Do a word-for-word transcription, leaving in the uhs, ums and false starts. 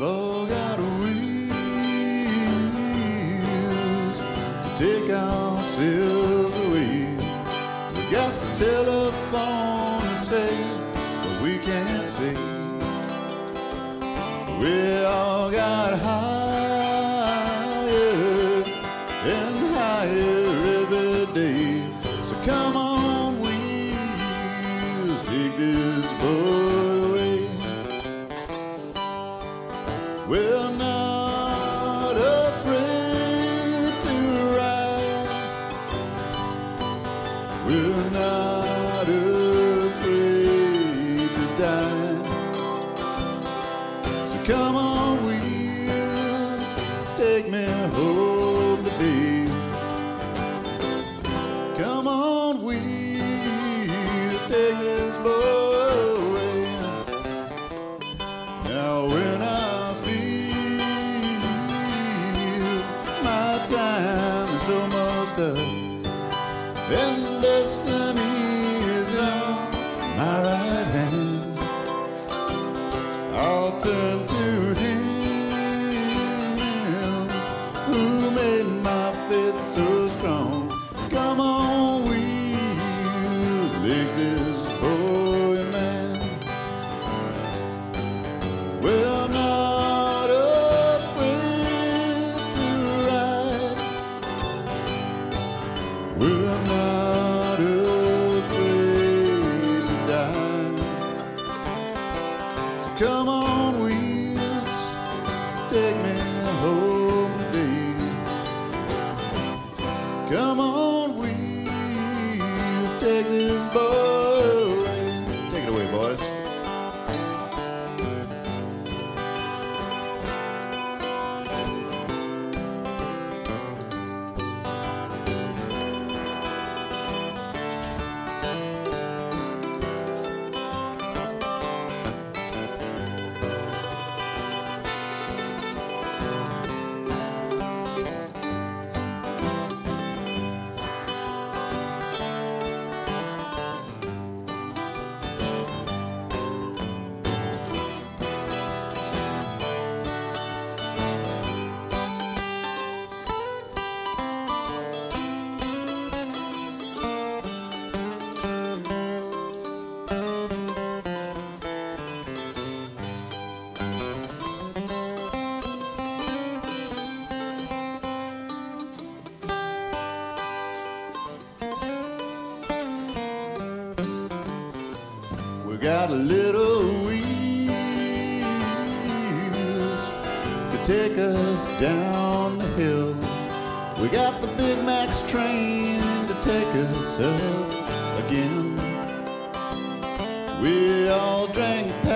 all got wheels to take ourselves away. We got the telephone to say, but we can't say. We all got higher and higher every day. So come on, wheels, take this boy away. We're not afraid to ride. We're not afraid to die. So come on, wheels, take me home today. Come on, wheels, take this boy away. Now when I time is almost up and destiny is on my right hand, I'll turn to him who made my faith so strong. Come on, wheels, make this boy a man. Well, not afraid to ride. We're not afraid to die. So come on, wheels, take me home today. Come on, wheels, take this boy away. Take it away, boys. We got little wheels to take us down the hill. We got the Big Max train to take us up again. We all drank